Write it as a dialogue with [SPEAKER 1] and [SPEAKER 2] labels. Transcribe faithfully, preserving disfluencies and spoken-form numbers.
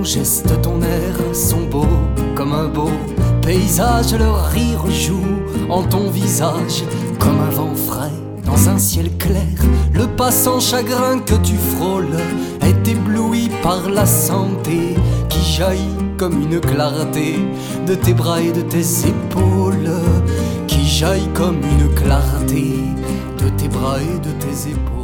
[SPEAKER 1] ton geste, ton air sont beaux comme un beau paysage. Leur rire joue en ton visage comme un vent frais dans un ciel clair. Le passant chagrin que tu frôles est ébloui par la santé qui jaillit comme une clarté de tes bras et de tes épaules, qui jaillit comme une clarté de tes bras et de tes épaules.